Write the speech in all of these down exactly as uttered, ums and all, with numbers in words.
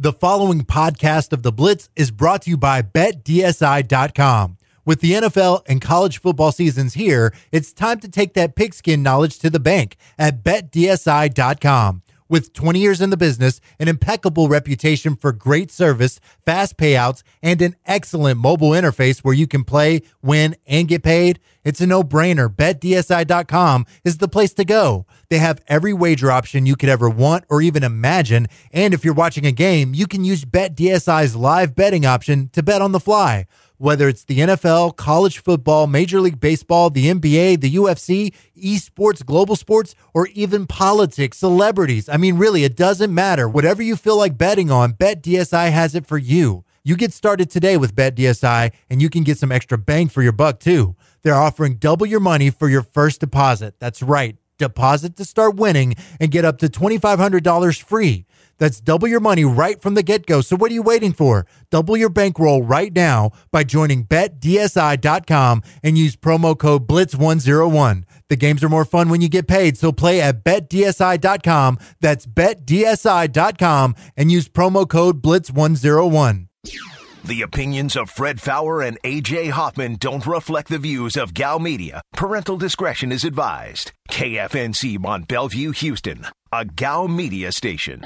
The following podcast of The Blitz is brought to you by Bet D S I dot com. With the N F L and college football seasons here, it's time to take that pigskin knowledge to the bank at Bet D S I dot com. With twenty years in the business, an impeccable reputation for great service, fast payouts, and an excellent mobile interface where you can play, win, and get paid, it's a no-brainer. Bet D S I dot com is the place to go. They have every wager option you could ever want or even imagine, and if you're watching a game, you can use Bet D S I's live betting option to bet on the fly. Whether it's the N F L, college football, Major League Baseball, the N B A, the U F C, esports, global sports, or even politics, celebrities. I mean, really, it doesn't matter. Whatever you feel like betting on, Bet D S I has it for you. You get started today with Bet D S I, and you can get some extra bang for your buck, too. They're offering double your money for your first deposit. That's right. Deposit to start winning and get up to twenty-five hundred dollars free. That's double your money right from the get-go. So what are you waiting for? Double your bankroll right now by joining Bet D S I dot com and use promo code Blitz one oh one. The games are more fun when you get paid, so play at Bet D S I dot com. That's Bet D S I dot com and use promo code Blitz one oh one. The opinions of Fred Faour and A J Hoffman don't reflect the views of Gal Media. Parental discretion is advised. K F N C Mont Bellevue, Houston, a Gal Media station.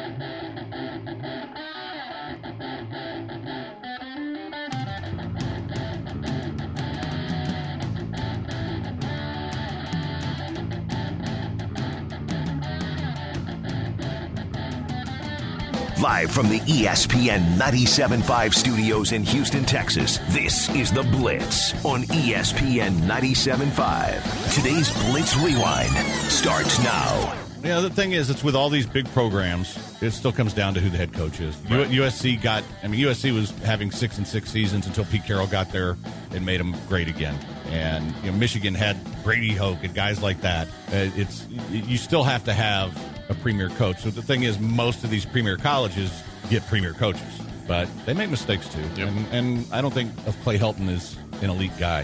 Live from the E S P N ninety-seven point five studios in Houston, Texas, this is The Blitz on E S P N ninety-seven point five. Today's Blitz Rewind starts now. Yeah, the thing is, it's with all these big programs, it still comes down to who the head coach is. Right. U- USC got, I mean, U S C was having six and six seasons until Pete Carroll got there and made them great again. And you know, Michigan had Brady Hoke and guys like that. Uh, it's you still have to have a premier coach. So the thing is, most of these premier colleges get premier coaches, but they make mistakes too. Yep. And, and I don't think of Clay Helton as an elite guy.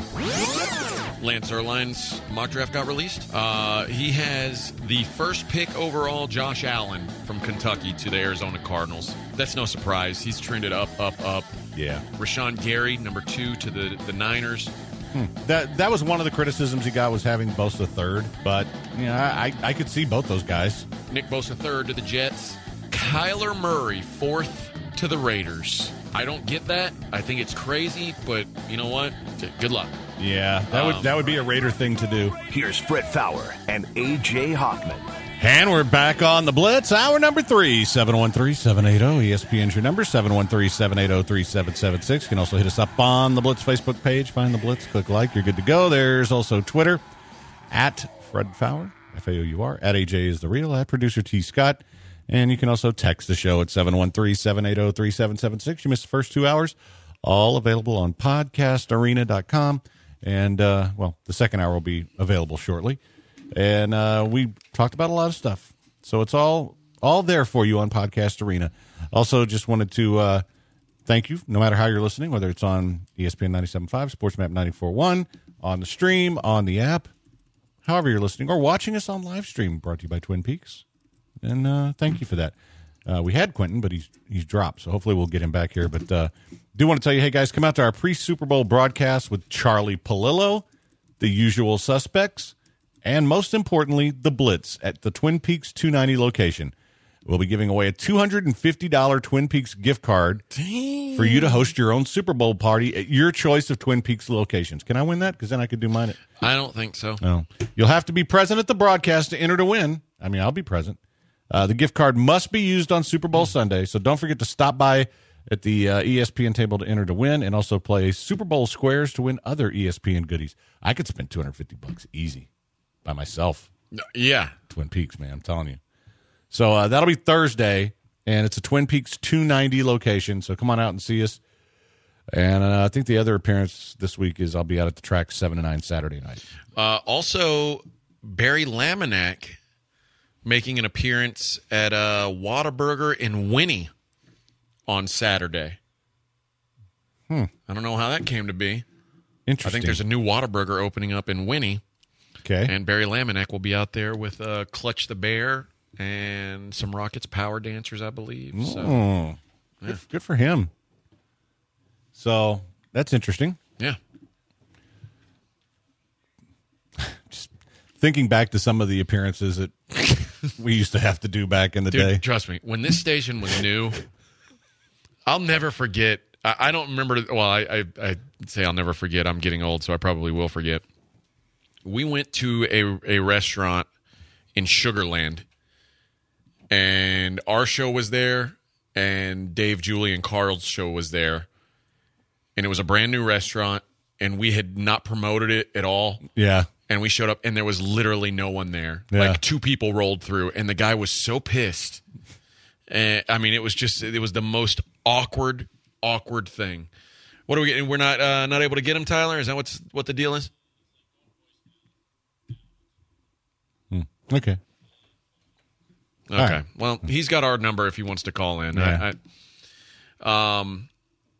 Lance Erline's mock draft got released. Uh, he has the first pick overall, Josh Allen from Kentucky to the Arizona Cardinals. That's no surprise. He's trended up, up, up. Yeah. Rashawn Gary, number two to the, the Niners. Hmm. That that was one of the criticisms he got, was having Bosa third, but you know, I, I could see both those guys. Nick Bosa third to the Jets. Kyler Murray fourth to the Raiders. I don't get that. I think it's crazy, but you know what? Good luck. Yeah, that would um, that would be a Raider thing to do. Here's Fred Faour and A J Hoffman. And we're back on the Blitz, hour number three, seven one three, seven eight zero, E S P N's your number, seven one three, seven eight zero, three seven seven six. You can also hit us up on the Blitz Facebook page. Find the Blitz, click like, you're good to go. There's also Twitter, at Fred Faour, F A O U R, at A J is the real, at producer T. Scott. And you can also text the show at seven one three, seven eight zero, three seven seven six. You missed the first two hours, all available on podcast arena dot com. And, uh, well, the second hour will be available shortly. And uh, we talked about a lot of stuff. So it's all all there for you on Podcast Arena. Also, just wanted to uh, thank you, no matter how you're listening, whether it's on E S P N ninety-seven point five, SportsMap ninety-four point one, on the stream, on the app, however you're listening, or watching us on live stream, brought to you by Twin Peaks. And uh, thank you for that. Uh, we had Quentin, but he's he's dropped, so hopefully we'll get him back here. But uh, do want to tell you, hey, guys, come out to our pre-Super Bowl broadcast with Charlie Palillo, the usual suspects, and most importantly, the Blitz at the Twin Peaks two ninety location. We'll be giving away a two hundred fifty dollars Twin Peaks gift card Dang. for you to host your own Super Bowl party at your choice of Twin Peaks locations. Can I win that? Because then I could do mine. At- I don't think so. No. You'll have to be present at the broadcast to enter to win. I mean, I'll be present. Uh, the gift card must be used on Super Bowl Sunday, so don't forget to stop by at the uh, E S P N table to enter to win, and also play Super Bowl squares to win other E S P N goodies. I could spend two hundred fifty bucks easy by myself. Yeah. Twin Peaks, man, I'm telling you. So uh, that'll be Thursday, and it's a Twin Peaks two ninety location, so come on out and see us. And uh, I think the other appearance this week is I'll be out at the track seven to nine Saturday night. Uh, also, Barry Laminack making an appearance at uh, Whataburger in Winnie on Saturday. Hmm. I don't know how that came to be. Interesting. I think there's a new Whataburger opening up in Winnie. Okay. And Barry Laminack will be out there with uh, Clutch the Bear and some Rockets power dancers, I believe. So, Oh, good, yeah. good for him. So that's interesting. Yeah. Just thinking back to some of the appearances that we used to have to do back in the Dude, day. trust me, when this station was new, I'll never forget. I, I don't remember. Well, I, I, I say I'll never forget. I'm getting old, so I probably will forget. We went to a, a restaurant in Sugarland, and our show was there, and Dave, Julie, and Carl's show was there, and it was a brand new restaurant, and we had not promoted it at all. Yeah. And we showed up, and there was literally no one there. Yeah. Like, two people rolled through, and the guy was so pissed. And I mean, it was just, it was the most awkward, awkward thing. What are we getting? We're not uh, not able to get him, Tyler? Is that what's what the deal is? Hmm. Okay. Okay. right. Well, he's got our number if he wants to call in. Yeah. I, I, um,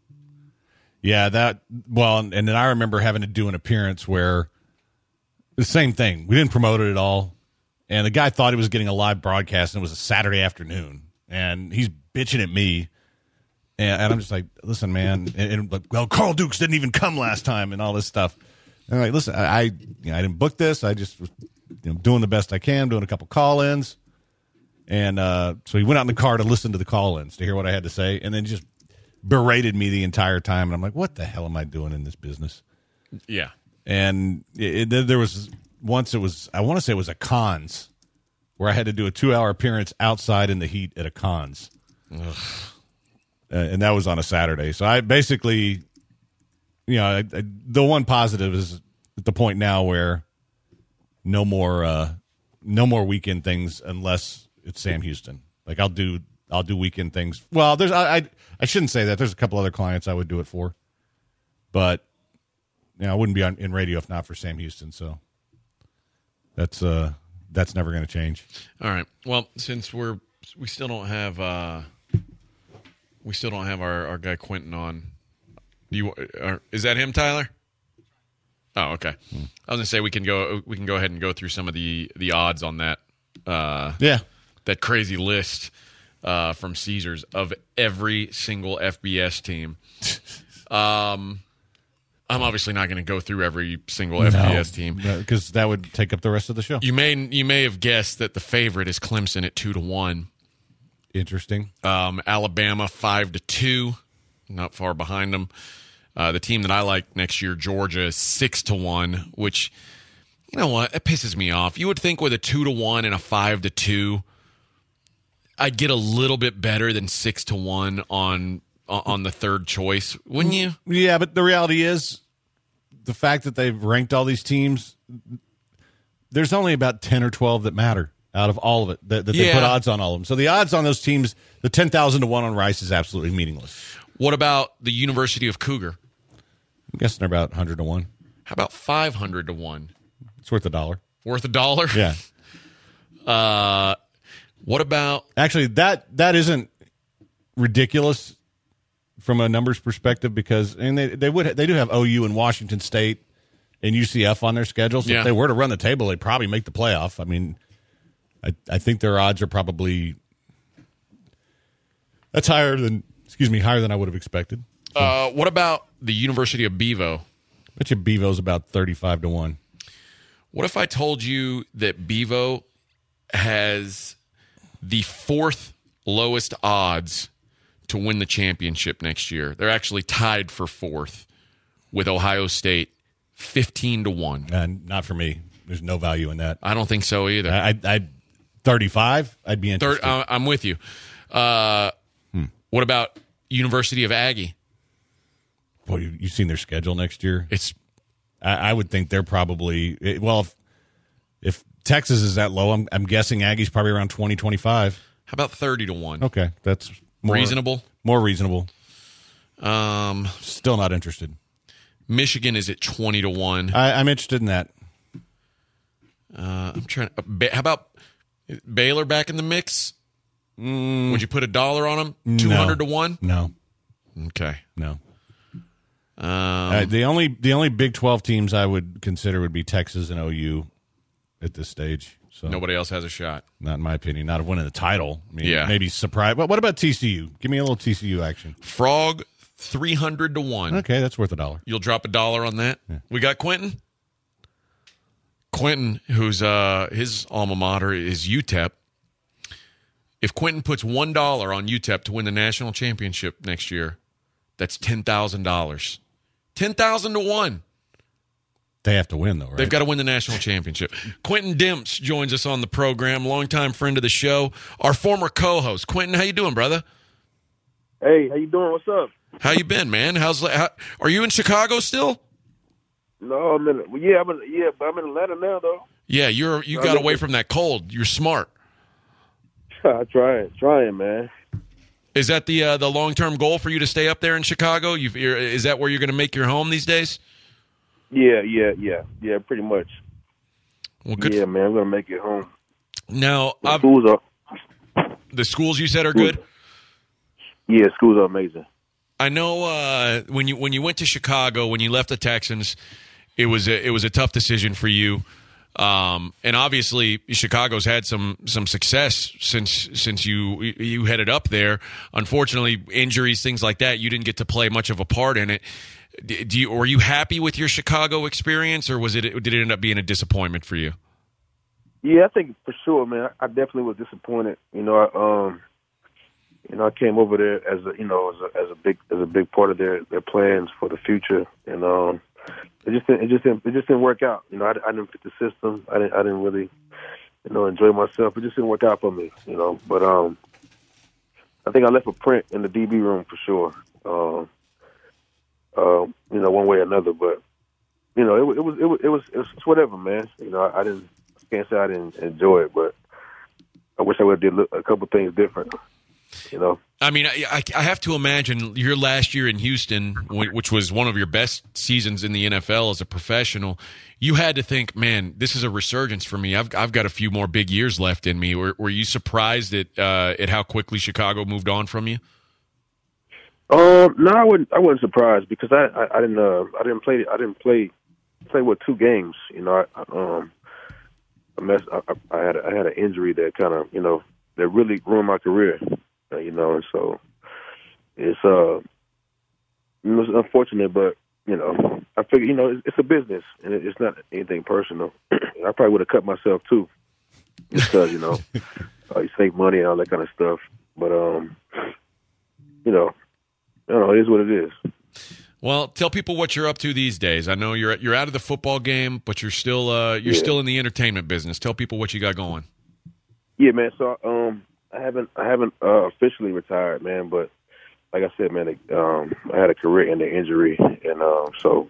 Yeah, that, well, and then I remember having to do an appearance where the same thing. We didn't promote it at all. And the guy thought he was getting a live broadcast, and it was a Saturday afternoon. And he's bitching at me. And, and I'm just like, listen, man. And, and like, well, Carl Dukes didn't even come last time and all this stuff. And I'm like, listen, I, I, you know, I didn't book this. I just was, you know, doing the best I can, doing a couple call-ins. And uh, so he went out in the car to listen to the call-ins, to hear what I had to say, and then just berated me the entire time. And I'm like, what the hell am I doing in this business? yeah. And it, it, there was once it was, I want to say it was a Cons, where I had to do a two-hour appearance outside in the heat at a Cons. Uh, and that was on a Saturday. So I basically, you know, I, I, the one positive is at the point now where no more, uh, no more weekend things unless it's Sam Houston. Like I'll do, I'll do weekend things. Well, there's, I, I, I shouldn't say that. There's a couple other clients I would do it for, but you know, I wouldn't be on in radio if not for Sam Houston. So that's, uh, that's never going to change. All right. Well, since we're we still don't have uh, we still don't have our, our guy Quentin on. Do you are, is that him, Tyler? Oh, okay. Hmm. I was gonna say we can go we can go ahead and go through some of the, the odds on that. Uh, Yeah. that crazy list uh, from Caesars of every single F B S team. um, I'm obviously not going to go through every single F B S team because that would take up the rest of the show. You may you may have guessed that the favorite is Clemson at two to one. Interesting. Um, Alabama five to two, not far behind them. Uh, the team that I like next year, Georgia, is six to one. Which, you know what, it pisses me off. You would think with a two to one and a five to two, I'd get a little bit better than six to one on on the third choice, wouldn't you? Yeah, but the reality is the fact that they've ranked all these teams, there's only about ten or twelve that matter out of all of it, that, that they Yeah. put odds on all of them. So the odds on those teams, the ten thousand to one on Rice is absolutely meaningless. What about the University of Cougar? I'm guessing they're about one hundred to one. How about five hundred to one? It's worth a dollar. Worth a dollar? Yeah. Uh, what about... Actually, that that isn't ridiculous from a numbers perspective because and they they would they do have O U and Washington State and U C F on their schedule. So Yeah. if they were to run the table, they'd probably make the playoff. I mean, I I think their odds are probably that's higher than excuse me higher than I would have expected. Uh, what about the University of Bevo? I bet you Bevo's about thirty-five to one. What if I told you that Bevo has the fourth lowest odds to win the championship next year? They're actually tied for fourth with Ohio State, fifteen to one. And not for me. There's no value in that. I don't think so either. I I I'd, thirty-five. I'd be interested. Third, uh, I'm with you. Uh, Hmm. What about University of Aggie? Boy, you, you seen their schedule next year? It's I, I would think they're probably it, well. If, if Texas is that low, I'm, I'm guessing Aggie's probably around twenty, twenty-five. how about thirty to one? Okay, that's more, Reasonable. More reasonable. Um, Still not interested. Michigan is at twenty to one. I, I'm interested in that. Uh, I'm trying. Uh, ba- how about Baylor back in the mix? Mm, Would you put a dollar on them? Two hundred to one. No, Okay. no. Um, Uh, the only the only Big twelve teams I would consider would be Texas and O U at this stage. So Nobody else has a shot. not in my opinion. Not of winning the title. I mean, Yeah. maybe surprise. But what about T C U? Give me a little T C U action. Frog three hundred to one. Okay, that's worth a dollar. You'll drop a dollar on that. Yeah. We got Quentin. Quentin, who's uh, his alma mater is U T E P. If Quentin puts one dollar on U T E P to win the national championship next year, that's ten thousand dollars. ten thousand to one. They have to win, though, right? They've got to win the national championship. Quentin Dimps joins us on the program, longtime friend of the show, our former co-host. Quentin, how you doing, brother? Hey, how you doing? What's up? How you been, man? How's how, are you in Chicago still? No, I'm in. Well, yeah, I'm in. Yeah, but I'm in Atlanta now, though. Yeah, you're you got away from that cold. You're smart. I trying, trying, man. Is that the uh, the long term goal for you to stay up there in Chicago? You've, you're, is that where you're going to make your home these days? Yeah, yeah, yeah, yeah. Pretty much. Well, good. Yeah, man, I'm gonna make it home. Now, The I've, schools are. the schools you said are good. Yeah, schools are amazing. I know uh, when you when you went to Chicago, when you left the Texans, it was a, it was a tough decision for you. Um, and obviously, Chicago's had some some success since since you you headed up there. Unfortunately, injuries, things like that, you didn't get to play much of a part in it. Do you were you happy with your Chicago experience, or was it did it end up being a disappointment for you? Yeah, I think for sure, man. I definitely was disappointed. You know, I, um, you know, I came over there as a you know as a, as a big as a big part of their, their plans for the future, and um, it just didn't, it just didn't, it just didn't work out. You know, I, I didn't fit the system. I didn't I didn't really you know enjoy myself. It just didn't work out for me. You know, but um, I think I left a print in the D B room for sure. Um, uh, you know, one way or another, but you know, it, it was it was it was it was whatever, man. You know, I, I didn't I can't say I didn't enjoy it, but I wish I would have did a couple things different. You know, I mean, I, I have to imagine your last year in Houston, which was one of your best seasons in the N F L as a professional. You had to think, man, this is a resurgence for me. I've I've got a few more big years left in me. Were, were you surprised at uh, at how quickly Chicago moved on from you? Um, no, I wasn't. I wasn't surprised because I, I, I didn't. Uh, I didn't play. I didn't play. Play with two games. You know, I, um, I, messed, I, I had. I had an injury that kind of, you know, that really ruined my career. Uh, you know, and so it's uh, it's unfortunate, but you know, I figure, you know, it's, it's a business and it, it's not anything personal. I probably would have cut myself too, because you know, uh, you save money and all that kind of stuff. But um, you know. I don't know, it is what it is. Well, tell people what you're up to these days. I know you're you're out of the football game, but you're still uh, you're yeah. still in the entertainment business. Tell people what you got going. Yeah, man. So um, I haven't I haven't uh, officially retired, man. But like I said, man, um, I had a career-ending injury, and um, so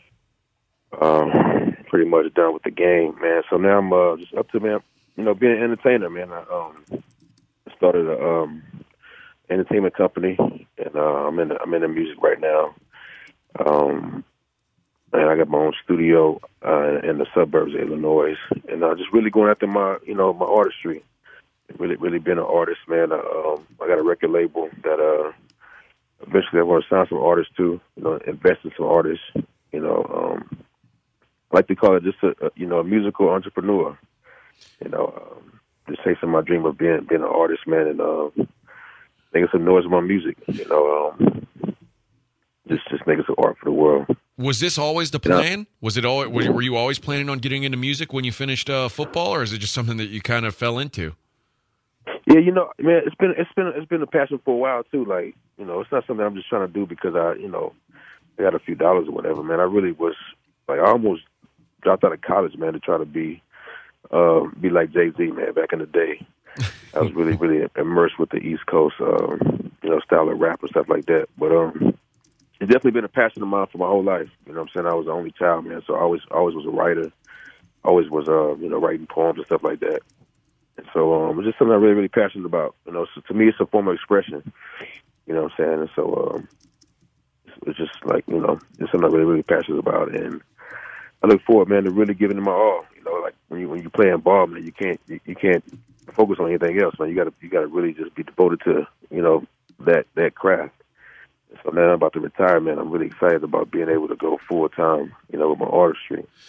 um, pretty much done with the game, man. So now I'm uh, just up to man, you know, being an entertainer, man. I um, started a um, entertainment company. And uh, I'm in the, I'm in the music right now, um, and I got my own studio uh, in the suburbs of Illinois, and uh, just really going after my you know my artistry. Really, really been an artist, man. Uh, um, I got a record label that uh, eventually I want to sign some artists to, you know, invest in some artists. You know, um, I like to call it just a, a you know a musical entrepreneur. You know, um, just chasing my dream of being being an artist, man, and. Uh, making some noise with my music, you know, um, just just making some art for the world. Was this always the plan? Was it all? Were you always planning on getting into music when you finished uh, football, or is it just something that you kind of fell into? Yeah, you know, man, it's been it's been it's been a passion for a while too. Like, you know, it's not something I'm just trying to do because I, you know, I got a few dollars or whatever. Man, I really was like, I almost dropped out of college, man, to try to be uh, be like Jay-Z, man, back in the day. I was really, really immersed with the East Coast, um, you know, style of rap and stuff like that. But um, it's definitely been a passion of mine for my whole life. You know what I'm saying? I was the only child, man, so I always, always was a writer. Always was, uh, you know, writing poems and stuff like that. And so um, it's just something I'm really, really passionate about. You know, so to me, it's a form of expression. You know what I'm saying? And so um, it's, it's just like, you know, it's something I'm really, really passionate about. And I look forward, man, to really giving it my all. You know, like when you when you play in ball, man, you can't you, you can't focus on anything else, man. You gotta you gotta really just be devoted to, you know, that that craft. So now I'm about to retire, man. I'm really excited about being able to go full time, you know, with my artistry.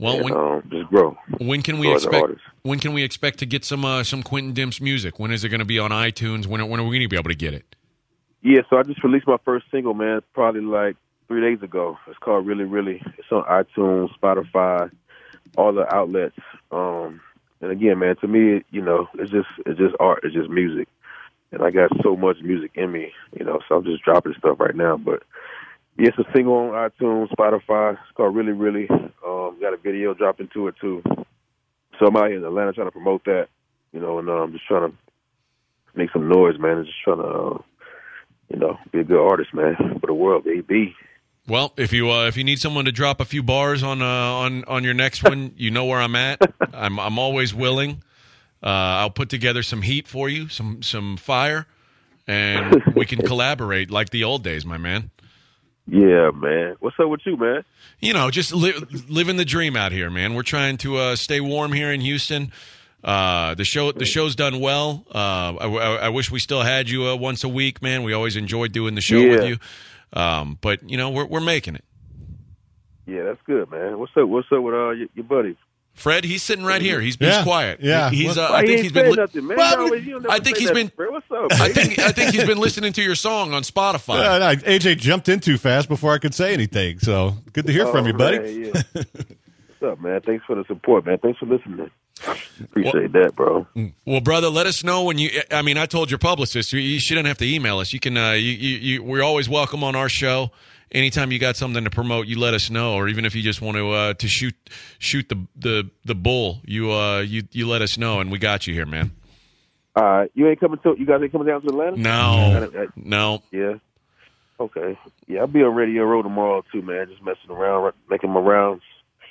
Well, and when, um, just grow. when can we grow as an expect? artist. When can we expect to get some uh, some Quentin Dimps music? When is it going to be on iTunes? When when are we going to be able to get it? Yeah, so I just released my first single, man, probably like three days ago. It's called Really, Really. It's on iTunes, Spotify, all the outlets. Um, and again, man, to me, you know, it's just it's just art. It's just music. And I got so much music in me, you know, so I'm just dropping stuff right now. But, yeah, it's a single on iTunes, Spotify. It's called Really, Really. Um, got a video dropping to it, too. So I'm out here in Atlanta trying to promote that, you know, and I'm um, just trying to make some noise, man, and just trying to, uh, you know, be a good artist, man, for the world, baby. Well, if you uh, if you need someone to drop a few bars on uh, on on your next one, you know where I'm at. I'm I'm always willing. Uh, I'll put together some heat for you, some some fire, and we can collaborate like the old days, my man. Yeah, man. What's up with you, man? You know, just li- living the dream out here, man. We're trying to uh, stay warm here in Houston. Uh, the show the show's done well. Uh, I, I, I wish we still had you uh, once a week, man. We always enjoyed doing the show yeah. with you. Um, but you know, we're we're making it. Yeah, that's good, man. What's up? What's up with uh, your, your buddy? Fred, he's sitting right here. He's, Yeah. he's quiet. Yeah. He- he's. Uh, Why I he think ain't he's been. saying Li- nothing, man. Well, You always- you don't never I think say he's that, been. Fred. What's up, I man? think. I think he's been listening to your song on Spotify. Uh, no, A J jumped in too fast before I could say anything. So good to hear from Oh, you, buddy. man, yeah. What's up, man? Thanks for the support, man. Thanks for listening. Appreciate that, bro. Well, brother, let us know when you. I mean, I told your publicist you, you shouldn't have to email us. You can. Uh, you, you, you, we're always welcome on our show. Anytime you got something to promote, you let us know, or even if you just want to uh, to shoot shoot the the the bull, you uh you you let us know, and we got you here, man. Uh, you ain't coming to. You guys ain't coming down to Atlanta? No, I- I- no. Yeah. Okay. Yeah, I'll be on Radio Row tomorrow too, man. Just messing around, making my rounds.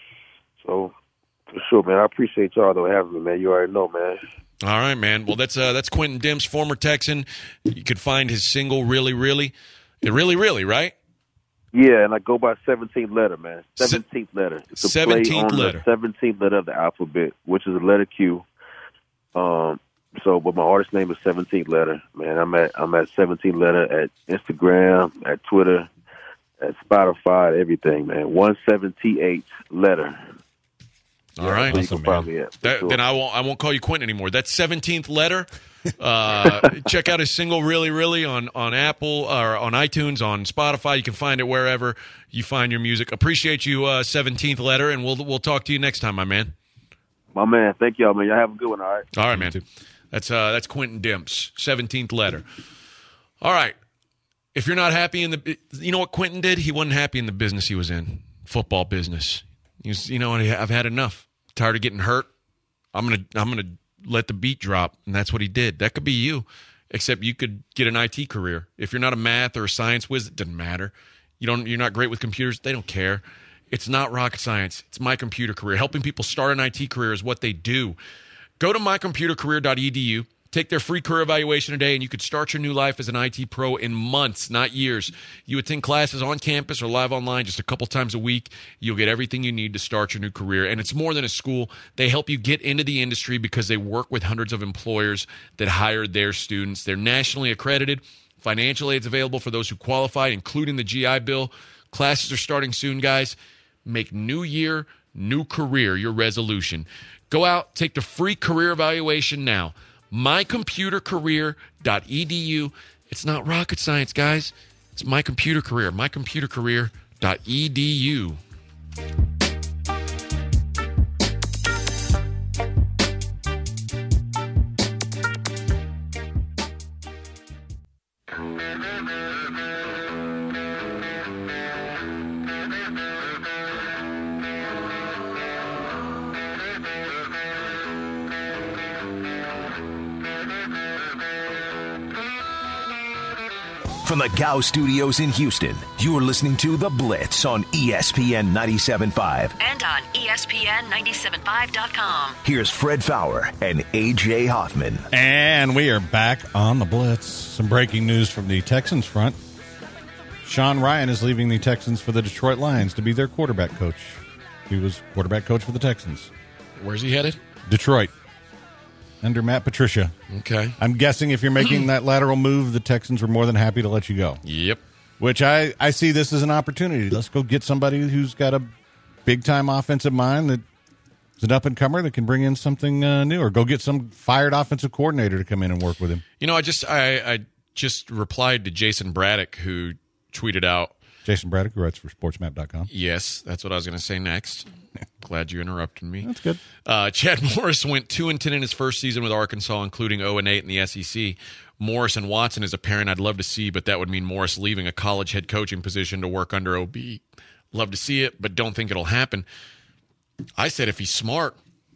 So, for sure, man. I appreciate y'all though having me, man. You already know, man. All right, man. Well, that's uh, that's Quentin Dimps, former Texan. You could find his single, really, really, really, really, right? Yeah, and I go by seventeenth letter, man. seventeenth letter. It's a play seventeenth on letter. the seventeenth letter of the alphabet, which is the letter Q. Um. So, but my artist name is seventeenth letter, man. I'm at I'm at seventeenth letter at Instagram, at Twitter, at Spotify, everything, man. One seventy-eight letter. All right. So you Awesome, can find man. me at. for That, sure. Then I won't I won't call you Quentin anymore. That's seventeenth letter. Uh, check out his single, really, really, on on Apple or on iTunes, on Spotify. You can find it wherever you find your music. Appreciate you, uh, seventeenth letter, and we'll we'll talk to you next time, my man. My man, thank y'all, man. Y'all have a good one, all right? All right, man. That's uh, that's Quentin Dimps, seventeenth letter. All right. If you're not happy in the, you know what Quentin did? He wasn't happy in the business he was in, football business. He was, you know, I've had enough. Tired of getting hurt. I'm gonna, I'm gonna let the beat drop, and that's what he did. That could be you, except you could get an I T career. If you're not a math or a science whiz, it doesn't matter. You don't, you're not great with computers. They don't care. It's not rocket science. It's my computer career. Helping people start an I T career is what they do. Go to my computer career dot e d u. Take their free career evaluation today, and you could start your new life as an I T pro in months, not years. You attend classes on campus or live online just a couple times a week. You'll get everything you need to start your new career. And it's more than a school. They help you get into the industry because they work with hundreds of employers that hire their students. They're nationally accredited. Financial aid's available for those who qualify, including the G I Bill. Classes are starting soon, guys. Make new year, new career your resolution. Go out, take the free career evaluation now. my computer career dot e d u. It's not rocket science, guys. It's my computer career. my computer career dot e d u. From the Gow Studios in Houston, you're listening to The Blitz on E S P N ninety-seven point five. And on E S P N ninety-seven point five dot com. Here's Fred Fowler and A J Hoffman. And we are back on the Blitz. Some breaking news from the Texans front. Sean Ryan is leaving the Texans for the Detroit Lions to be their quarterback coach. He was quarterback coach for the Texans. Where's he headed? Detroit. Under Matt Patricia. Okay. I'm guessing if you're making that lateral move, the Texans were more than happy to let you go. Yep. Which I, I see this as an opportunity. Let's go get somebody who's got a big-time offensive mind that is an up-and-comer that can bring in something uh, new, or go get some fired offensive coordinator to come in and work with him. You know, I just I, I just replied to Jason Braddock, who tweeted out. Jason Braddock, who writes for sports map dot com. Yes, that's what I was going to say next. Glad you interrupted me. That's good. Uh, Chad Morris went two and ten in his first season with Arkansas, including zero and eight in the S E C. Morris and Watson is a pairing I'd love to see, but that would mean Morris leaving a college head coaching position to work under O B. Love to see it, but don't think it'll happen. I said if he's smart,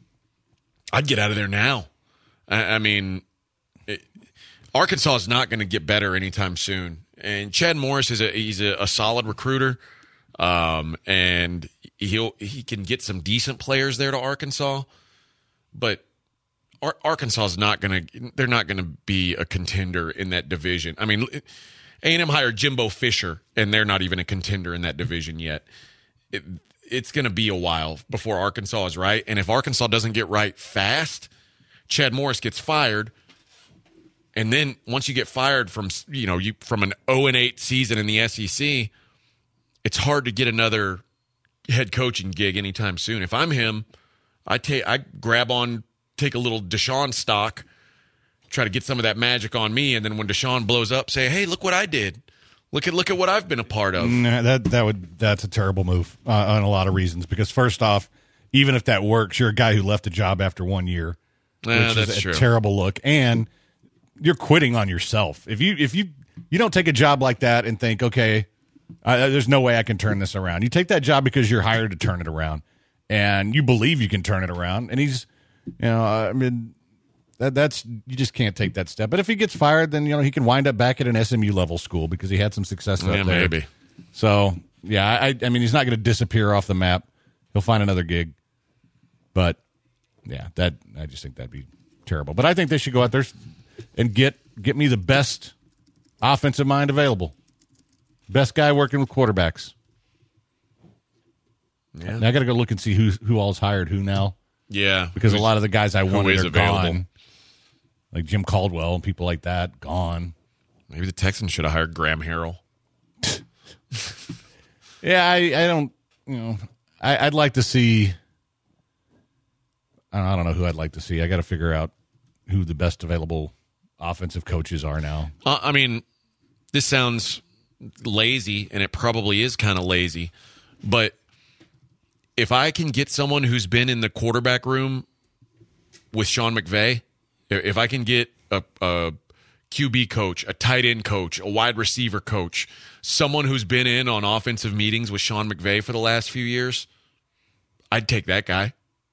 I'd get out of there now. I, I mean, it, Arkansas is not going to get better anytime soon. And Chad Morris is a he's a, a solid recruiter, um, and he'll he can get some decent players there to Arkansas, but Ar- Arkansas is not going to they're not going to be a contender in that division. I mean, A and M hired Jimbo Fisher, and they're not even a contender in that division yet. It, it's going to be a while before Arkansas is right, and if Arkansas doesn't get right fast, Chad Morris gets fired. And then once you get fired from, you know, you from an oh and eight season in the S E C, it's hard to get another head coaching gig anytime soon. If I'm him, I take I grab on, take a little Deshaun stock, try to get some of that magic on me, and then when Deshaun blows up, say, "Hey, look what I did! Look at look at what I've been a part of." Nah, that that would that's a terrible move uh, on a lot of reasons. Because first off, even if that works, you're a guy who left a job after one year, Yeah, which that's is a true. terrible look, and you're quitting on yourself. If you if you you don't take a job like that and think, okay, uh, there's no way I can turn this around. You take that job because you're hired to turn it around, and you believe you can turn it around. And he's, you know, I mean, that that's you just can't take that step. But if he gets fired, then you know he can wind up back at an S M U level school because he had some success up Yeah, there. maybe. So yeah, I I mean he's not going to disappear off the map. He'll find another gig. But yeah, that I just think that'd be terrible. But I think they should go out there and get get me the best offensive mind available. Best guy working with quarterbacks. Yeah, Now I got to go look and see who who all's hired who now, yeah. because a Who's- lot of the guys I who wanted is are available. gone. Like Jim Caldwell and people like that, gone. Maybe the Texans should have hired Graham Harrell. Yeah, I, I don't, you know, I, I'd like to see, I don't, I don't know who I'd like to see. I got to figure out who the best available offensive coaches are now. Uh, I mean, this sounds lazy, and it probably is kind of lazy, but if I can get someone who's been in the quarterback room with Sean McVay, if I can get a, a Q B coach, a tight end coach, a wide receiver coach, someone who's been in on offensive meetings with Sean McVay for the last few years, I'd take that guy.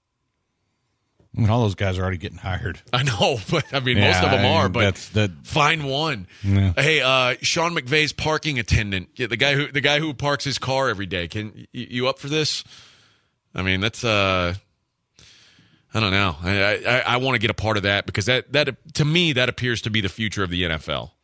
I mean, all those guys are already getting hired. I know, but I mean, Yeah, most of them I mean, are. But that's- that- find one. Yeah. Hey, uh, Sean McVay's parking attendant, yeah, the guy who the guy who parks his car every day. Can you, you up for this? I mean, that's uh, I don't know. I I, I want to get a part of that because that that to me that appears to be the future of the N F L.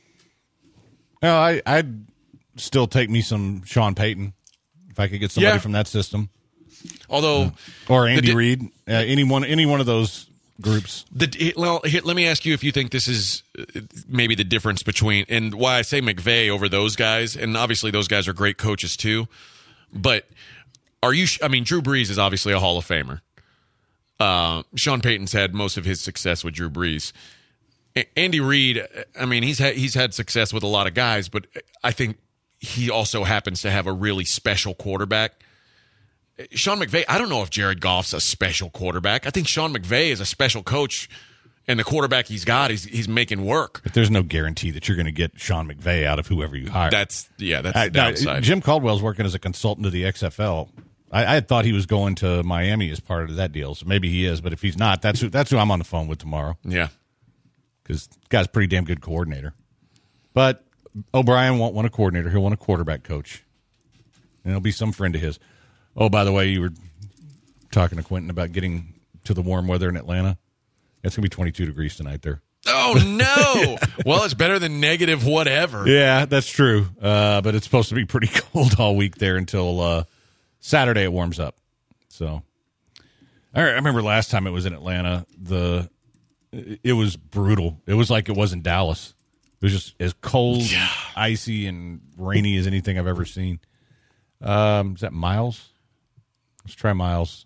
No, I, I'd still take me some Sean Payton if I could get somebody Yeah. from that system, Although or Andy di- Reid, uh, any one, any one of those groups. The, well, here, let me ask you if you think this is uh, maybe the difference between, and why I say McVay over those guys, and obviously those guys are great coaches too, but are you, I mean, Drew Brees is obviously a Hall of Famer. Uh, Sean Payton's had most of his success with Drew Brees. A- Andy Reid, I mean, he's had, he's had success with a lot of guys, but I think he also happens to have a really special quarterback. Sean McVay, I don't know if Jared Goff's a special quarterback. I think Sean McVay is a special coach, and the quarterback he's got, he's he's making work. But there's no guarantee that you're going to get Sean McVay out of whoever you hire. That's yeah, that's I- the downside. now, Jim Caldwell's working as a consultant to the X F L. I, I had thought he was going to Miami as part of that deal, so maybe he is. But if he's not, that's who that's who I'm on the phone with tomorrow, yeah, because the guy's a pretty damn good coordinator. But O'Brien won't want a coordinator; he'll want a quarterback coach, and it'll be some friend of his. Oh, by the way, you were talking to Quentin about getting to the warm weather in Atlanta. It's going to be twenty-two degrees tonight there. Oh no! Well, it's better than negative whatever. Yeah, that's true. Uh, but it's supposed to be pretty cold all week there until uh, Saturday. It warms up. So I I remember last time it was in Atlanta. The it was brutal. It was like it was in Dallas. It was just as cold, Yeah. icy, and rainy as anything I've ever seen. Um, is that Miles? Let's try Miles.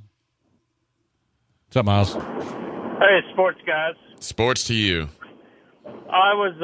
What's up, Miles? Hey, sports guys. Sports to you. I was,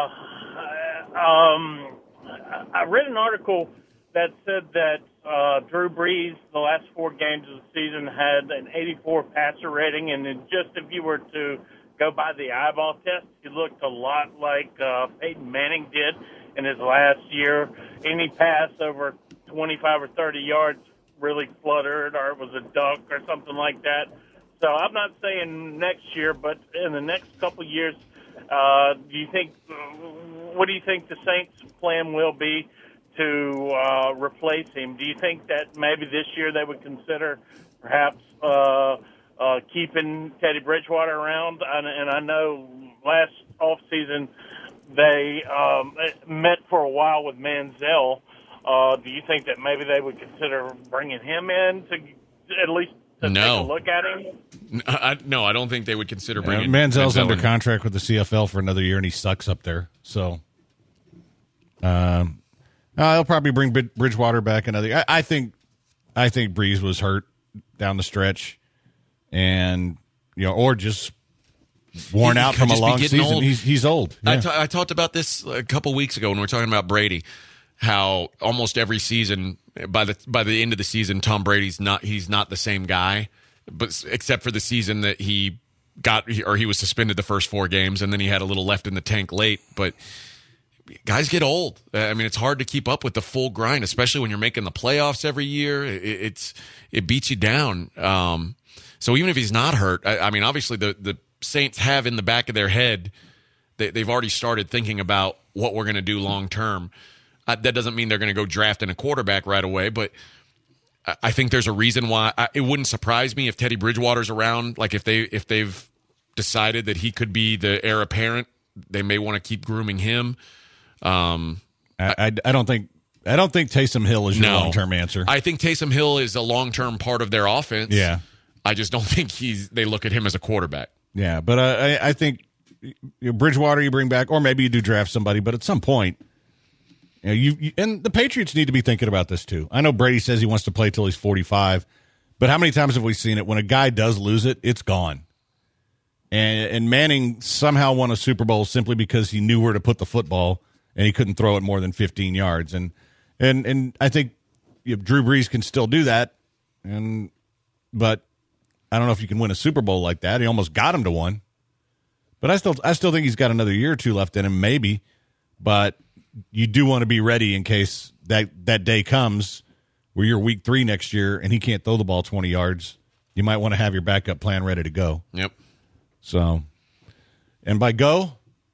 uh, um, I read an article that said that uh, Drew Brees, the last four games of the season, had an eighty-four passer rating, and then just if you were to go by the eyeball test, he looked a lot like uh, Peyton Manning did in his last year. Any pass over twenty-five or thirty yards really fluttered, or it was a duck or something like that. So I'm not saying next year, but in the next couple of years, uh, do you think? What do you think the Saints' plan will be to uh, replace him? Do you think that maybe this year they would consider perhaps uh, uh, keeping Teddy Bridgewater around? And, and I know last offseason they um, met for a while with Manziel. Uh, do you think that maybe they would consider bringing him in to at least to no. take a look at him? I, no, I don't think they would consider bringing yeah, Manziel's Manziel under in. contract with the C F L for another year, and he sucks up there. So, um, uh, he'll probably bring Bridgewater back another year. I, I think, I think Brees was hurt down the stretch, and you know, or just worn He out could from a just be long getting season. old. He's he's old. I Yeah. ta- I talked about this a couple weeks ago when we were talking about Brady. How almost every season, by the by the end of the season, Tom Brady's not he's not the same guy, but except for the season that he got or he was suspended the first four games, and then he had a little left in the tank late. But guys get old. I mean, it's hard to keep up with the full grind, especially when you're making the playoffs every year. It, it's it beats you down. Um, so even if he's not hurt, I, I mean, obviously the the Saints have in the back of their head they, they've already started thinking about what we're going to do long term. Uh, that doesn't mean they're going to go drafting a quarterback right away, but I, I think there's a reason why. I, it wouldn't surprise me if Teddy Bridgewater's around. Like if they if they've decided that he could be the heir apparent, they may want to keep grooming him. Um, I, I, I don't think I don't think Taysom Hill is your no. long term answer. I think Taysom Hill is a long term part of their offense. Yeah, I just don't think he's. They look at him as a quarterback. yeah, but uh, I I think you Bridgewater you bring back, or maybe you do draft somebody, but at some point. You know, you, you and the Patriots need to be thinking about this too. I know Brady says he wants to play till he's forty-five, but how many times have we seen it when a guy does lose it, it's gone. And and Manning somehow won a Super Bowl simply because he knew where to put the football and he couldn't throw it more than fifteen yards. And and and I think you know, Drew Brees can still do that. And but I don't know if you can win a Super Bowl like that. He almost got him to one, but I still I still think he's got another year or two left in him, maybe. But you do want to be ready in case that, that day comes where you're week three next year and he can't throw the ball twenty yards. You might want to have your backup plan ready to go. Yep. So, and by go,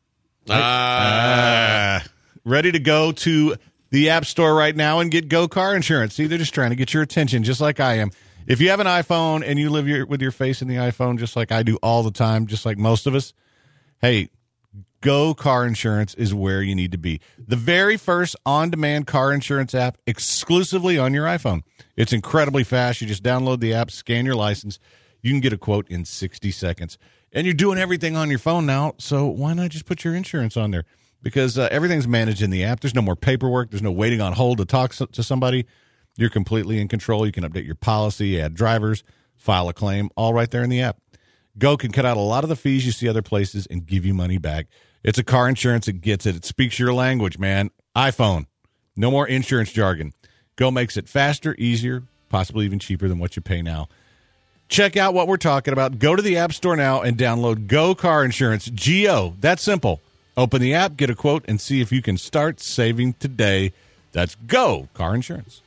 Ah. uh, ready to go to the App Store right now and get Go Car Insurance. See, they're just trying to get your attention just like I am. If you have an iPhone and you live your, with your face in the iPhone just like I do all the time, just like most of us, hey, Go Car Insurance is where you need to be. The very first on-demand car insurance app exclusively on your iPhone. It's incredibly fast. You just download the app, scan your license. You can get a quote in sixty seconds. And you're doing everything on your phone now, so why not just put your insurance on there? Because uh, everything's managed in the app. There's no more paperwork. There's no waiting on hold to talk so- to somebody. You're completely in control. You can update your policy, add drivers, file a claim, all right there in the app. Go can cut out a lot of the fees you see other places and give you money back. It's a car insurance. It gets it. It speaks your language, man. iPhone. No more insurance jargon. Go makes it faster, easier, possibly even cheaper than what you pay now. Check out what we're talking about. Go to the App Store now and download Go Car Insurance. G O. That's simple. Open the app, get a quote, and see if you can start saving today. That's Go Car Insurance.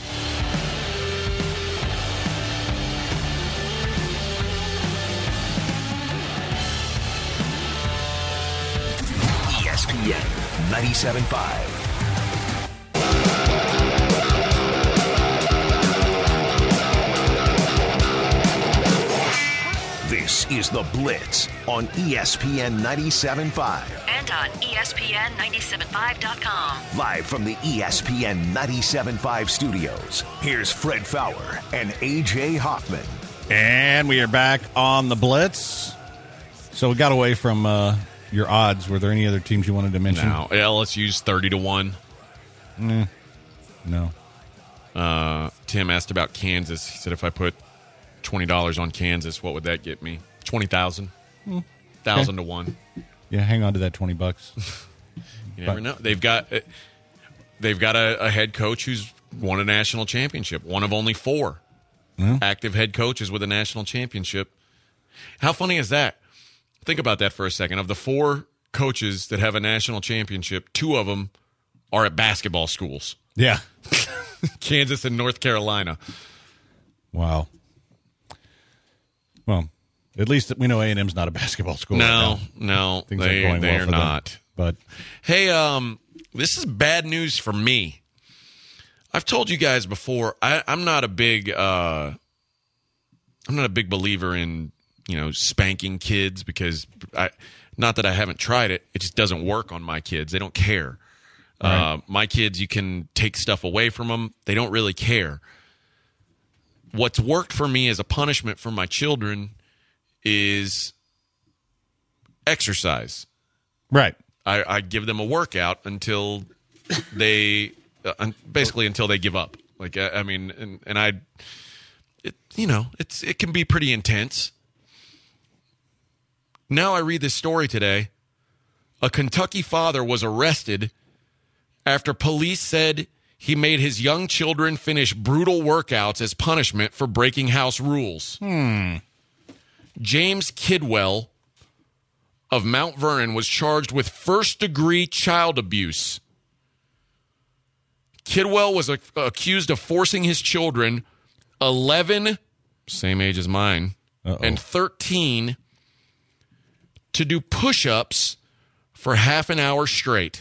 E S P N ninety-seven point five. This is The Blitz on E S P N ninety-seven point five. And on E S P N ninety-seven five dot com. Live from the E S P N ninety-seven point five studios, here's Fred Fowler and A J Hoffman. And we are back on The Blitz. So we got away from uh, your odds. Were there any other teams you wanted to mention? Now, L S U's thirty to one. Mm, no. Uh, Tim asked about Kansas. He said if I put twenty dollars on Kansas, what would that get me? twenty thousand dollars. one thousand Okay. to one. Yeah, hang on to that twenty bucks. You never know. They've got they've got a, a head coach who's won a national championship. One of only four Yeah. active head coaches with a national championship. How funny is that? Think about that for a second. Of the four coaches that have a national championship, two of them are at basketball schools. Yeah. Kansas and North Carolina. Wow. Well, at least we know A and M's not a basketball school. No, right now. no, Things they, aren't going they well are for them. not. But Hey, um, this is bad news for me. I've told you guys before. I, I'm not a big, uh, I'm not a big believer in you know spanking kids because I, not that I haven't tried it. It just doesn't work on my kids. They don't care. Right. Uh, my kids, you can take stuff away from them. They don't really care. What's worked for me as a punishment for my children is exercise. right. I, I give them a workout until they, uh, basically until they give up. Like I, I mean, and, and I, it, you know, it's it can be pretty intense. Now I read this story today. A Kentucky father was arrested after police said he made his young children finish brutal workouts as punishment for breaking house rules. Hmm. James Kidwell of Mount Vernon was charged with first-degree child abuse. Kidwell was a- accused of forcing his children, eleven, same age as mine, Uh-oh. and thirteen, to do push-ups for half an hour straight.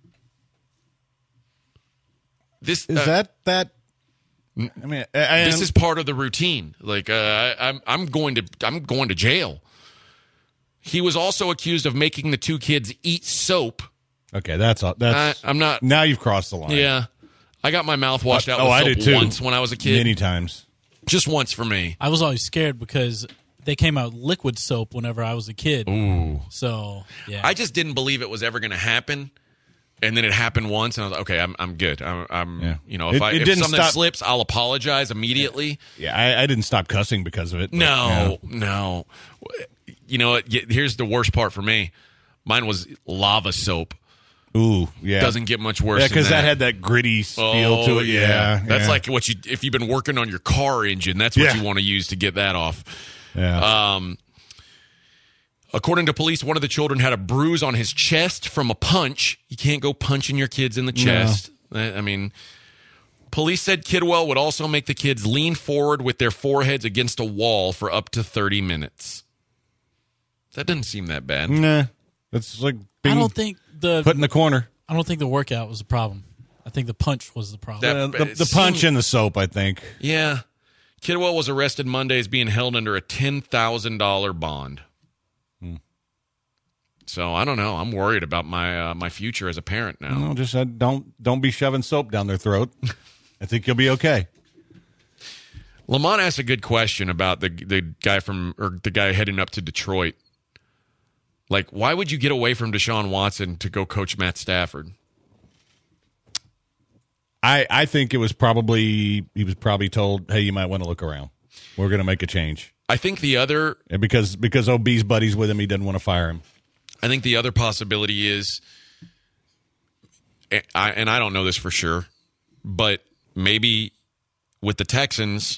This Is uh, that that? I mean, I, this is part of the routine. Like uh, I, I'm, I'm going to, I'm going to jail. He was also accused of making the two kids eat soap. okay. That's all. That's I, I'm not. now you've crossed the line. Yeah, I got my mouth washed out Oh, with I soap did too. once when I was a kid. Many times. Just once for me. I was always scared because they came out liquid soap whenever I was a kid. Ooh. So, yeah. I just didn't believe it was ever going to happen, and then it happened once, and I was like, okay, I'm, I'm good. I'm, I'm Yeah. you know, if It- I it if didn't something stop- slips, I'll apologize immediately. Yeah, I, I didn't stop cussing because of it. but, No, no. You know what? Y- Here's the worst part for me. Mine was lava soap. yeah. Ooh, yeah. Doesn't get much worse. Yeah, than because that. that had that gritty feel Oh, to it. Yeah, That's yeah. like what you if you've been working on your car engine, that's what Yeah. you want to use to get that off. Yeah. Um, according to police, one of the children had a bruise on his chest from a punch. You can't go punching your kids in the chest. I I mean, police said Kidwell would also make the kids lean forward with their foreheads against a wall for up to thirty minutes. That doesn't seem that bad. nah, that's like I being don't think the put in the corner. I don't think the workout was the problem. I think the punch was the problem. That- Uh, the it the punch seemed- and the soap, I think. Yeah. Kidwell was arrested Monday as being held under a ten thousand dollars bond. Hmm. So I don't know. I'm worried about my uh, my future as a parent now. No, just uh, don't don't be shoving soap down their throat. I think you'll be okay. Lamont asked a good question about the the guy from or the guy heading up to Detroit. Like, why would you get away from Deshaun Watson to go coach Matt Stafford? I I think it was probably he was probably told, hey, you might want to look around. We're going to make a change. I think the other And because because O B's buddies with him, he doesn't want to fire him. I think the other possibility is, I, and I don't know this for sure, but maybe with the Texans,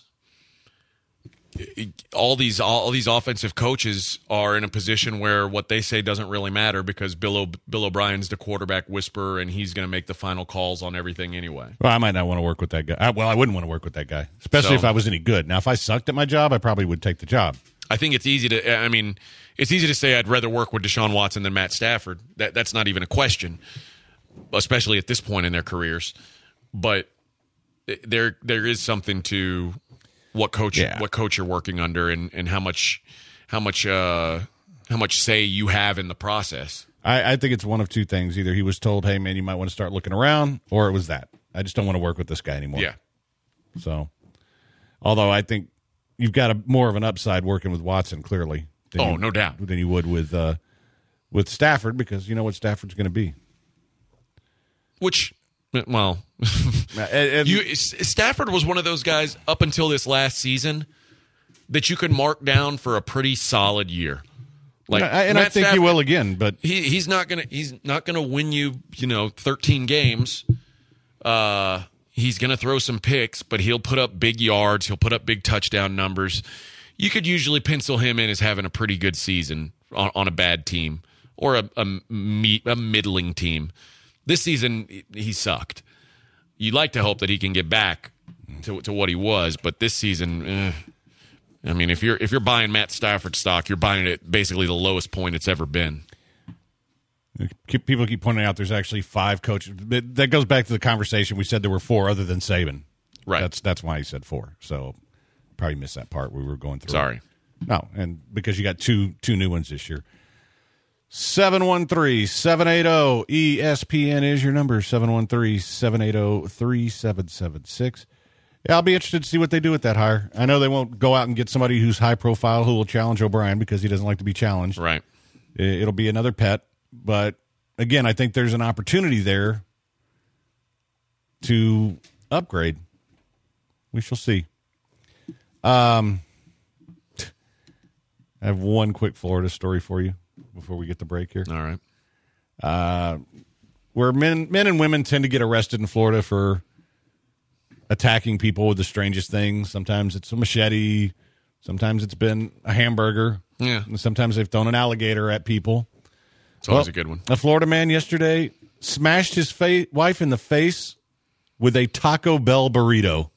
all these all these offensive coaches are in a position where what they say doesn't really matter because Bill o, Bill O'Brien's the quarterback whisperer and he's going to make the final calls on everything anyway. Well, I might not want to work with that guy. I, well, I wouldn't want to work with that guy, especially So- if I was any good. Now, if I sucked at my job, I probably would take the job. I think it's easy to. I mean, it's easy to say I'd rather work with Deshaun Watson than Matt Stafford. That that's not even a question, especially at this point in their careers. But there there is something to what coach Yeah. what coach you're working under and, and how much how much uh, how much say you have in the process. I, I think it's one of two things. Either he was told, hey, man, you might want to start looking around, or it was that. I just don't want to work with this guy anymore. Yeah. So, although I think you've got a more of an upside working with Watson, clearly. Than Oh, you, no doubt. Than you would with uh, with Stafford, because you know what Stafford's going to be. Which Well, and, and, you Stafford was one of those guys up until this last season that you could mark down for a pretty solid year. Like, and I, and Matt I think Stafford, he will again, but he he's not gonna he's not gonna win you you know thirteen games. Uh, he's gonna throw some picks, but he'll put up big yards. He'll put up big touchdown numbers. You could usually pencil him in as having a pretty good season on, on a bad team or a a, me, a middling team. This season he sucked. You'd like to hope that he can get back to to what he was, but this season. Eh, I mean, if you're if you're buying Matt Stafford stock, you're buying it at basically the lowest point it's ever been. People keep pointing out there's actually five coaches. That goes back to the conversation. We said there were four other than Saban. Right. That's that's why he said four. So probably missed that part we were going through. Sorry. No, and because you got two two new ones this year. seven one three, seven eight zero, E S P N is your number, seven one three, seven eight zero, three seven seven six. Yeah, I'll be interested to see what they do with that hire. I know they won't go out and get somebody who's high profile who will challenge O'Brien because he doesn't like to be challenged. Right. It'll be another pet. But, again, I think there's an opportunity there to upgrade. We shall see. Um, I have one quick Florida story for you before we get the break here. All right. Uh, where men, men and women tend to get arrested in Florida for attacking people with the strangest things. Sometimes it's a machete. Sometimes it's been a hamburger. Yeah. And sometimes they've thrown an alligator at people. It's always Well, a good one. A Florida man yesterday smashed his fa- wife in the face with a Taco Bell burrito.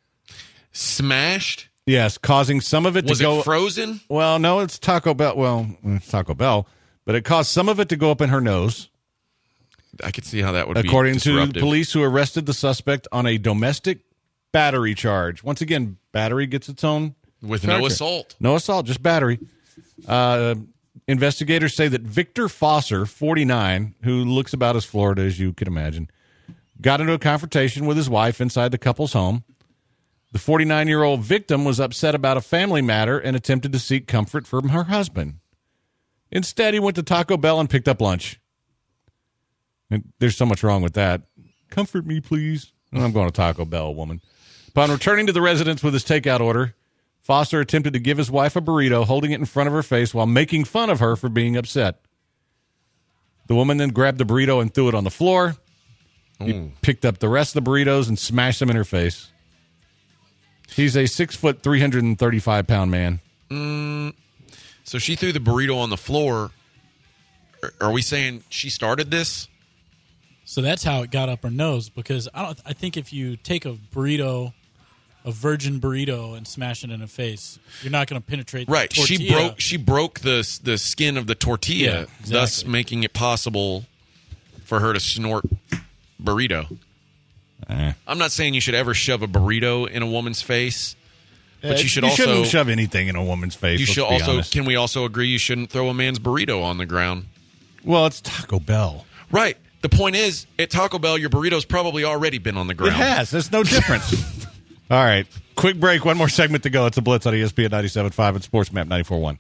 Smashed? Yes, causing some of it Was to go... it frozen? Well, no, it's Taco Bell. Well, it's Taco Bell. But it caused some of it to go up in her nose. I could see how that would According be to disruptive. police who arrested the suspect on a domestic battery charge. Once again, battery gets its own... With character. no assault. No assault, just battery. Uh, investigators say that Victor Fosser, forty-nine, who looks about as Florida as you could imagine, got into a confrontation with his wife inside the couple's home. The forty-nine-year-old victim was upset about a family matter and attempted to seek comfort from her husband. Instead, he went to Taco Bell and picked up lunch. And there's so much wrong with that. Comfort me, please. I'm going to Taco Bell, woman. Upon returning to the residence with his takeout order, Foster attempted to give his wife a burrito, holding it in front of her face while making fun of her for being upset. The woman then grabbed the burrito and threw it on the floor. He Ooh. picked up the rest of the burritos and smashed them in her face. He's a six foot, three hundred thirty-five pound man. Mm, so she threw the burrito on the floor. Are- Are we saying she started this? So that's how it got up her nose, because I don't. I think if you take a burrito, a virgin burrito, and smash it in her face, you're not going to penetrate. Right. The tortilla. She broke. She broke the the skin of the tortilla, Yeah, exactly. thus making it possible for her to snort burrito. Eh. I'm not saying you should ever shove a burrito in a woman's face, but you should you also shouldn't shove anything in a woman's face. you let's should be also. honest. Can we also agree you shouldn't throw a man's burrito on the ground? Well, it's Taco Bell. Right. The point is, at Taco Bell, your burrito's probably already been on the It ground. has. There's no difference. All right. Quick break. One more segment to go. It's a Blitz on E S P N ninety-seven point five and Sports Map ninety-four point one.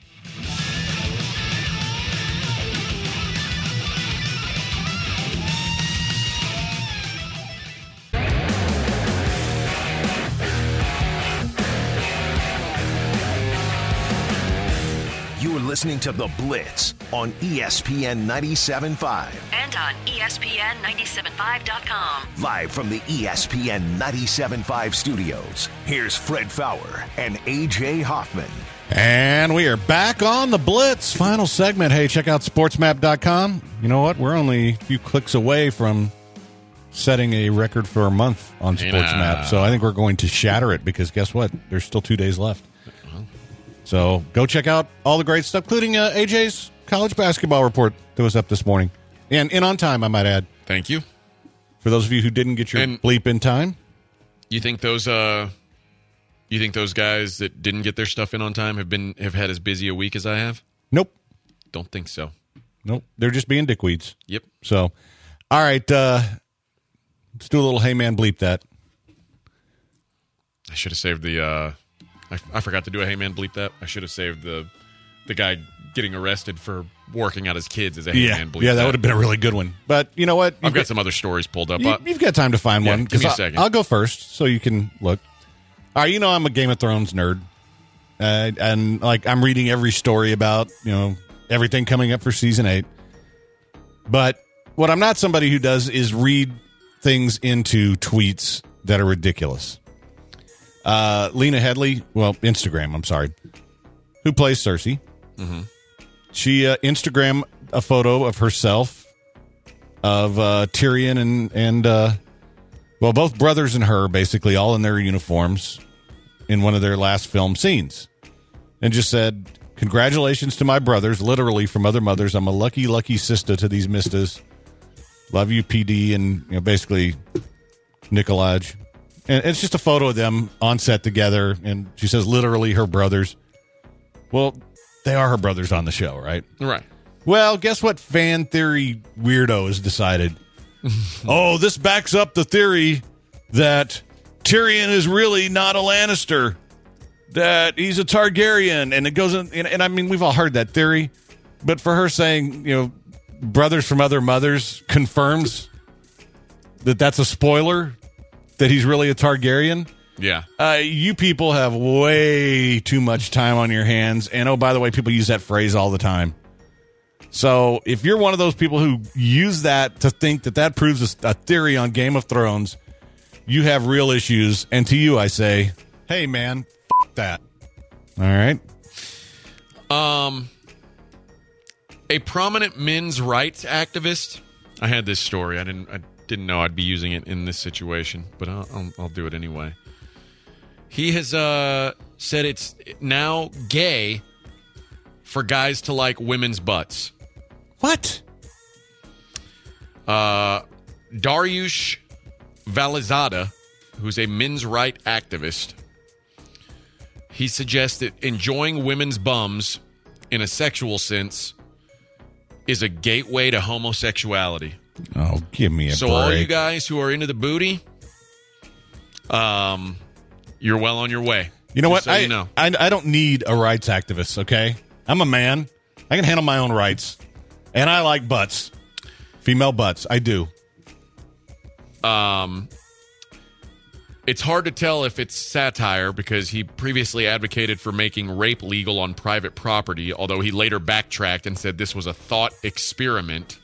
You're listening to The Blitz on E S P N ninety-seven point five. And on E S P N nine seven five dot com. Live from the E S P N ninety-seven point five studios, here's Fred Fowler and A J Hoffman. And we are back on the Blitz. Final segment. Hey, check out sports map dot com. You know what? We're only a few clicks away from setting a record for a month on Hey, SportsMap. nah. So I think we're going to shatter it because guess what? There's still two days left. So go check out all the great stuff, including uh, A J's college basketball report that was up this morning. And in on time, I might add. Thank you. For those of you who didn't get your And- bleep in time. You think those uh you think those guys that didn't get their stuff in on time have been have had as busy a week as I have? Nope. Don't think so. Nope. They're just being dickweeds. Yep. So, all right. Uh, let's do a little hey man bleep that. I should have saved the uh I, I forgot to do a hey man bleep that. I should have saved the the guy getting arrested for working out his kids as a Yeah, Heyman. yeah, that, would have been a really good one. But you know what? I've You've got some other stories pulled up. You, Uh, you've got time to find yeah, one. give me a I'll- second. I'll go first so you can look. All right, you know I'm a Game of Thrones nerd. Uh, and like I'm reading every story about, you know, everything coming up for season eight. But what I'm not somebody who does is read things into tweets that are ridiculous. Uh, Lena Headley, well, Instagram, I'm sorry, who plays Cersei. Mm-hmm. She uh, Instagram a photo of herself, of uh, Tyrion and, and uh, well, both brothers and her, basically all in their uniforms in one of their last film scenes, and just said, congratulations to my brothers, literally from other mothers. I'm a lucky, lucky sister to these mistas. Love you, P D, and you know, basically Nicolaj. And it's just a photo of them on set together, and she says literally her brothers. Well, they are her brothers on the show, right? Right. Well, guess what fan theory weirdo has decided? Oh, this backs up the theory that Tyrion is really not a Lannister, that he's a Targaryen, and it goes in, and, and I mean, we've all heard that theory, but for her saying, you know, brothers from other mothers confirms that that's a spoiler, that he's really a Targaryen. Yeah. Uh, you people have way too much time on your hands, and oh, by the way, people use that phrase all the time. So if you're one of those people who use that to think that that proves a, a theory on Game of Thrones, you have real issues. And to you, I say, hey, man, f- that. All right. Um, a prominent men's rights activist. I had this story. I didn't. I didn't know I'd be using it in this situation, but I'll, I'll, I'll do it anyway. He has uh, said it's now gay for guys to like women's butts. What? Uh, Dariush Valizada, who's a men's rights activist, he suggests that enjoying women's bums in a sexual sense is a gateway to homosexuality. Oh, give me a so break. all you guys who are into the booty, um, you're well on your way. You know Just what? so I, you know. I I don't need a rights activist, okay? I'm a man. I can handle my own rights. And I like butts. Female butts. I do. Um, it's hard to tell if it's satire because he previously advocated for making rape legal on private property, although he later backtracked and said this was a thought experiment.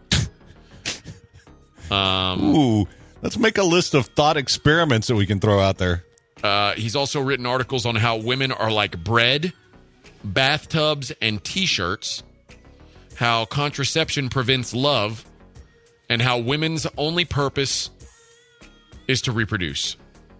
um, Ooh, let's make a list of thought experiments that we can throw out there. Uh, he's also written articles on how women are like bread, bathtubs, and T-shirts, how contraception prevents love, and how women's only purpose is to reproduce.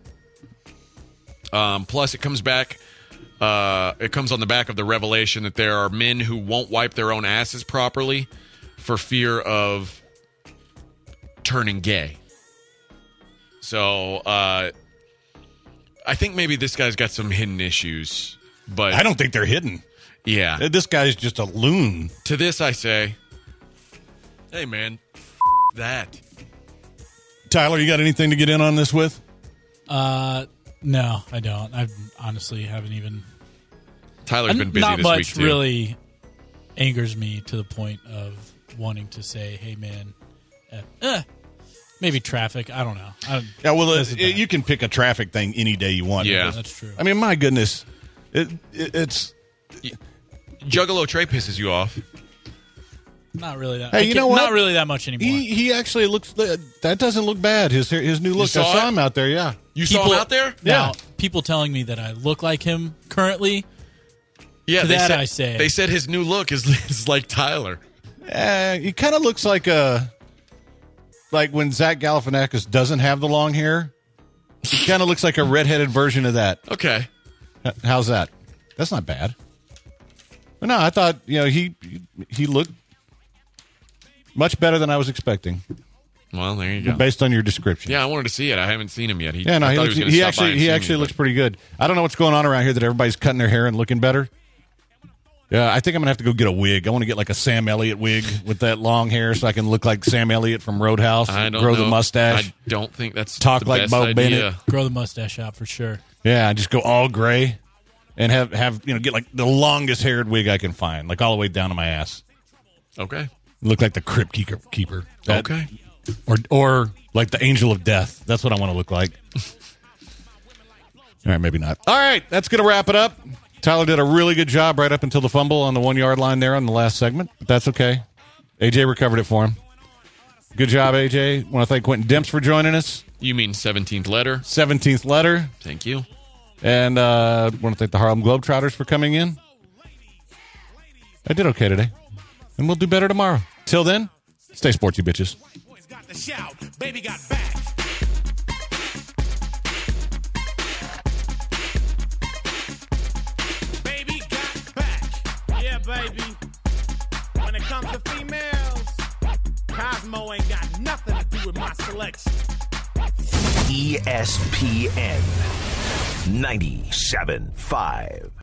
Um, plus, it comes back. Uh, it comes on the back of the revelation that there are men who won't wipe their own asses properly for fear of turning gay. So, uh, I think maybe this guy's got some hidden issues, but I don't think they're hidden. Yeah, This guy's just a loon. to this I say, hey man, f- that. Tyler, you got anything to get in on this with? Uh, no, I don't. I honestly haven't even. Tyler's I'm- been busy not this much week too. really angers me to the point of wanting to say, "Hey, man, eh, eh, maybe traffic." I don't know. I don't, Yeah, well, This uh, is bad. you can pick a traffic thing any day you want. Yeah. That's true. I mean, my goodness. It, it, it's... Juggalo Trey pisses you off. Not really that. Hey, I you can't- know what? Not really that much anymore. He he actually looks... That doesn't look bad. His his new look. I saw saw it? him out there, yeah. You saw him out there? Now, Yeah. people telling me that I look like him currently. Yeah, To they that said, I say. they said his new look is, is like Tyler. Uh, he kind of looks like a... Like when Zach Galifianakis doesn't have the long hair. He kind of looks like a redheaded version of that. Okay. H- How's that? That's not bad. But no, I thought, you know, he he looked much better than I was expecting, Well, there you go. based on your description. Yeah, I wanted to see it. I haven't seen him yet. He, Yeah, no, I he, thought looks, he was he gonna stop by actually and he see actually me, looks but- pretty good. I don't know what's going on around here that everybody's cutting their hair and looking better. Yeah, I think I'm gonna have to go get a wig. I want to get like a Sam Elliott wig with that long hair, so I can look like Sam Elliott from Roadhouse. I don't grow know. the mustache. I don't think that's Talk the like best Bo idea. Bennett. Grow the mustache out for sure. Yeah, just go all gray and have have you know get like the longest haired wig I can find, like all the way down to my ass. Okay. Look like the crypt keeper. keeper. That- Okay. Or or like the angel of death. That's what I want to look like. All right, maybe not. All right, that's going to wrap it up. Tyler did a really good job right up until the fumble on the one-yard line there on the last segment, but that's okay. A J recovered it for him. Good job, A J. Want to thank Quentin Demps for joining us. You mean seventeenth letter? seventeenth letter. Thank you. And uh, want to thank the Harlem Globetrotters for coming in. I did okay today. And we'll do better tomorrow. Till then, stay sporty, bitches. Got the shout, baby got back. Baby got back. Yeah, baby. When it comes to females, Cosmo ain't got nothing to do with my selection. E S P N ninety-seven point five.